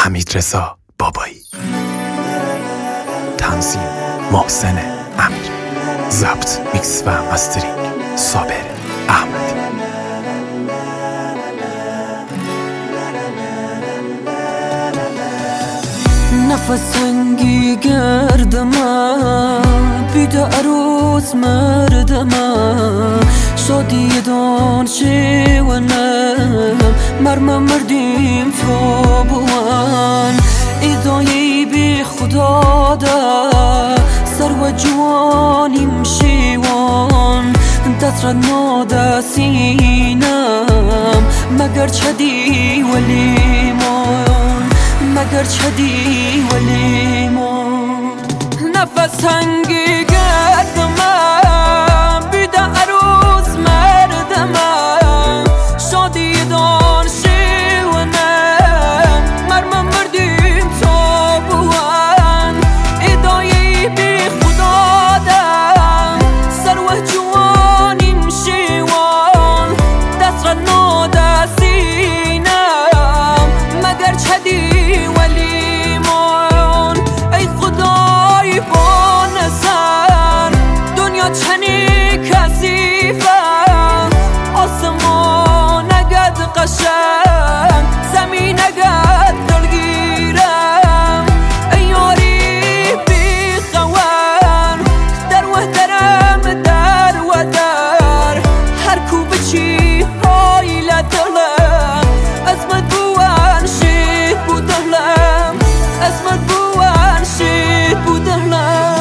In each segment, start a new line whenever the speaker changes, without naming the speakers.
حمیدرضا بابایی، تنظیم محسن امیر، ضبط میکس و مسترینگ صابر احمدی.
نفس تنگی گردما بیده عروس مردما شادی دان شیونم مرمم مردیم تو بوان ایدایی بی خدا دا سر و جوانیم شیوان دست را نادا سینم مگر چدی ولیمان مگر چدی ولیمان نفس تنگی گردما بیده عروس مردما شادی دان شیونم مرمم مردیم تو بوان ایدایی بی خدا دم سر و جوانیم شیوان دست را نادا سینم مگر چدی زمین اگر دلگیرم ایاری بی خوان در و درم در و در هر کو بچی هایل دلم اسمت بوان شید بودلم اسمت بوان شید بودلم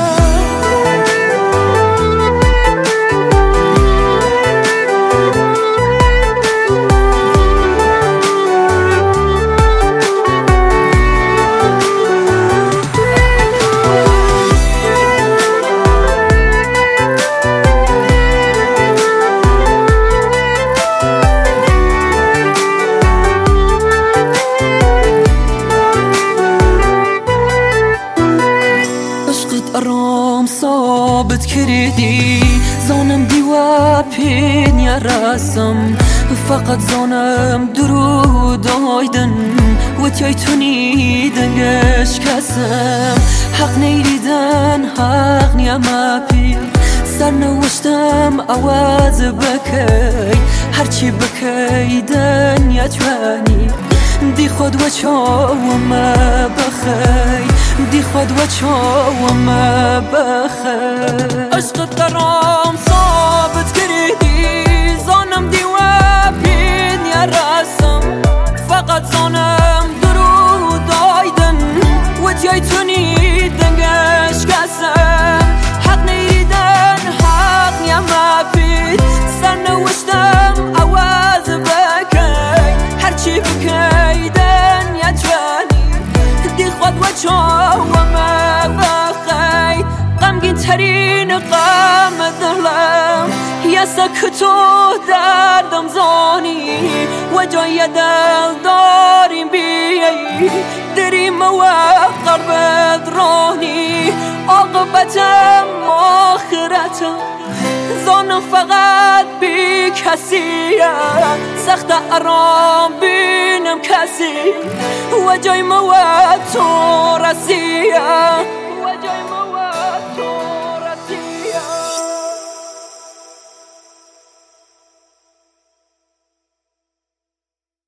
رام ثابت کردی زانم دیوا پین یا راسم فقط زانم درود آیدن و تیای تونی دنگش کسم حق نیریدن حق نیم پیر سر نوشتم آواز بکی هرچی بکی دنیا توانی دی خود و چاوم بخی دی خود و چاوم بخی عشق درام ثابت کردی زانم دیوا بین یا راسم فقط زانم درود آیدن و تیای تونی دنگش کسم حق نیریدن حق نیم بید سر نوشتم آواز بکی هرچی بکی دنیا توانی دی خود و چاوم بخی غمگین ترین غم دلم یه سکتو دردم زانی و جای دل داریم بیایی دریم و قربت رانی عاقبتم آخرتم زانم فقط بی کسیه سخت آرام بینم کسی و جای موت تو رسیه